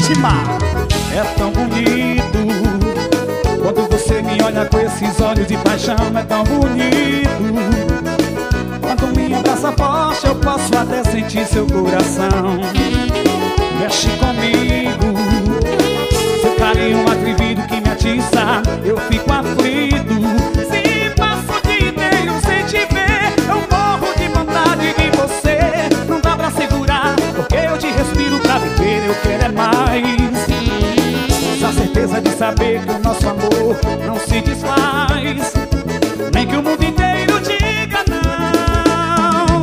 Fátima. É tão bonito quando você me olha com esses olhos de paixão. É tão bonito quando me abraça forte, eu posso até sentir seu coração. Mexe comigo, seu carinho atrevido que me atiça, eu fico aflito. Se passo o dia inteiro sem te ver, eu morro de vontade de você. Não dá pra segurar, porque eu te respiro pra viver, eu quero é mais. A certeza de saber que o nosso amor não se desfaz, nem que o mundo inteiro diga não,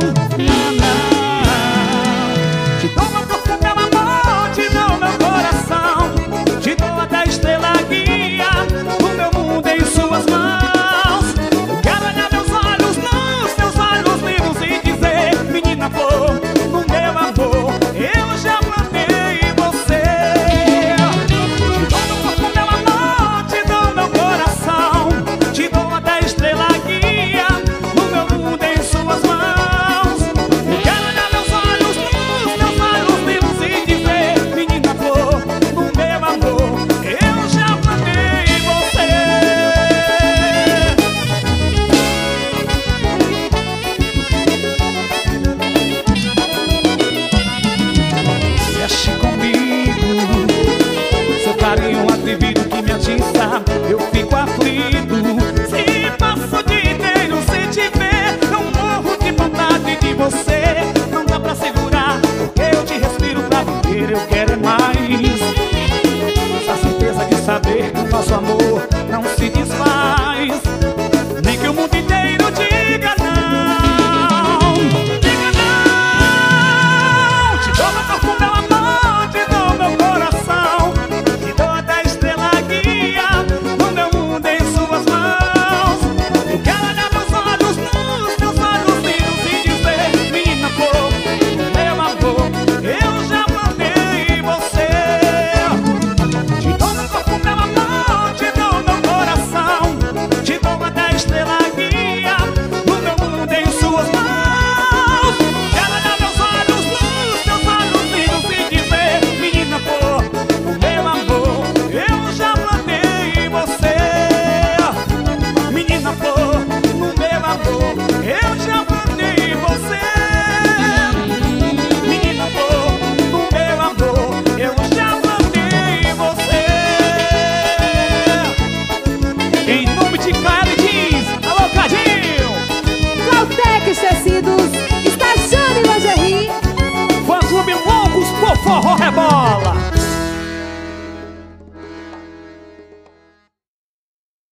não. Te dou meu corpo, meu amor, te dou meu coração, te dou até a estrela guia, o meu mundo em suas mãos. Eu quero olhar meus olhos nos teus olhos lindos e dizer: menina flor, no meu amor, eu já plantei você. Te dou até a estrela guia, o meu mundo em suas mãos. Eu quero olhar meus olhos nos teus olhos lindos e dizer: menina flor, no meu amor, eu já plantei você. Mexe comigo, seu carinho atrevido que me atiça, eu fico aflito. Se passo o dia inteiro sem te ver, eu morro de vontade de você. Não dá pra segurar, porque eu te respiro pra viver, eu quero é mais. A certeza de saber que o nosso amor não se desfaz, nem que o mundo inteiro diga não, diga não. Te dou meu corpo, meu amor, te dou meu coração, te dou até a estrela guia, o meu mundo em suas mãos. Eu quero olhar meus olhos nos teus olhos lindos e dizer: menina flor, meu amor, eu já plantei você. Te dou meu corpo, meu amor, te dou meu coração, te dou até a estrela guia, o meu mundo em suas mãos. Quero olhar meus olhos nos teus olhos lindos e dizer: menina flor, meu amor, eu já plantei você. Menina flor, no meu amor, eu já plantei você. Menina flor, no meu amor, eu já plantei você. Em nome de Clara diz: alô, Cadinho! Clautec Tecidos, Estagiário e Lingerie. Fã Clube Loucos por Forró Rebola.